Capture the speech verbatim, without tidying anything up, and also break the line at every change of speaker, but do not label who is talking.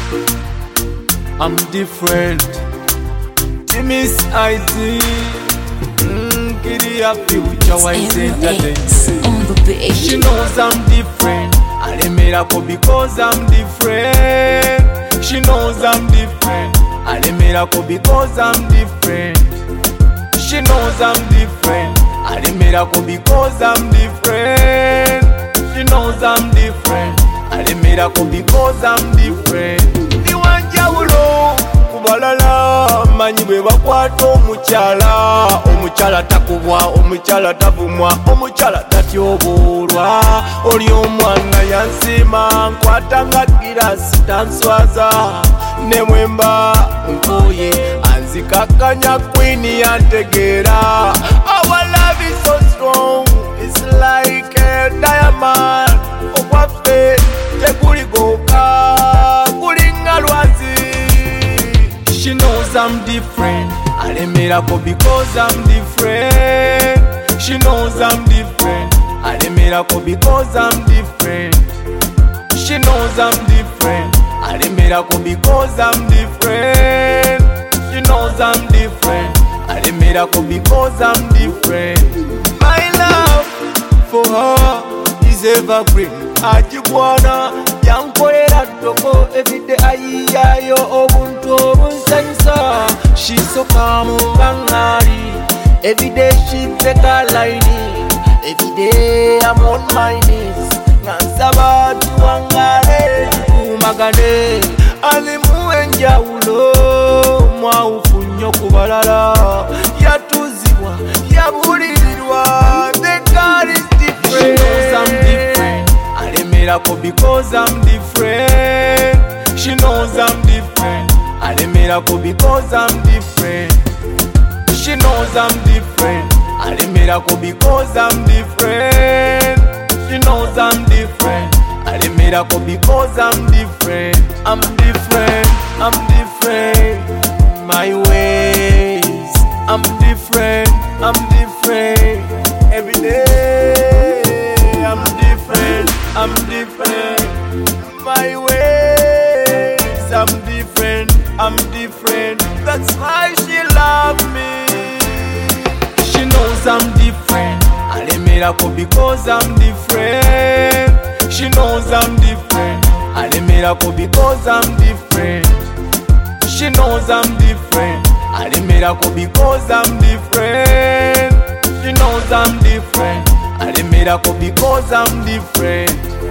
I'm different. Timmy's I D. Mm, Giddy up future wise entertainment.
On the beat.
She knows I'm different. I let miracle because I'm different. She knows I'm different. I let miracle because I'm different. She knows I'm different. I let miracle because I'm different. She knows I'm different. I let miracle because I'm different. Diwanjawulo kubalala manyi bwe bakwata omukyala. Omukyala takubwa, omukyala tavumwa, omukyala tatyoboolwa. Oli omwana yansima nkwata nga girasi tanswaza. Ne mwemba nkoye anzikakanya queen yantegeera. Our love is so strong, it's like a diamond. Okwaffe tekuligoka kulinga lwazi. She knows I'm different. I let miracle because I'm different. She knows I'm different. I let miracle because I'm different. She knows I'm different. I let miracle because I'm different. She knows I'm different. I let miracle because I'm different. My love for her is evergreen. Ajibwana yankolera ttoko everyday ayiyayo obuntu obunsanyusa. She's so calm ngangari. Everyday she take a line. Everyday I'm on my knees. Nansaba tuwangale kumagane. Alimu enjawulo mwawufu nnyo ku balala. Yatuzibwa yabulirirwa. The God is different. She knows I'm different. I let miracle because I'm different. She knows I'm different. I let miracle because I'm different. She knows I'm different. I let miracle because I'm different. She knows I'm different. I let miracle because I'm different. I'm different. I'm different. My ways. I'm different. I'm different. Every day I'm different. I'm different. My ways. I'm different. I'm different. That's why she loves me. She knows I'm different. I let miracle because I'm different. She knows I'm different. I let miracle because I'm different. She knows I'm different. I let miracle because I'm different. She knows I'm different. I let miracle because I'm different.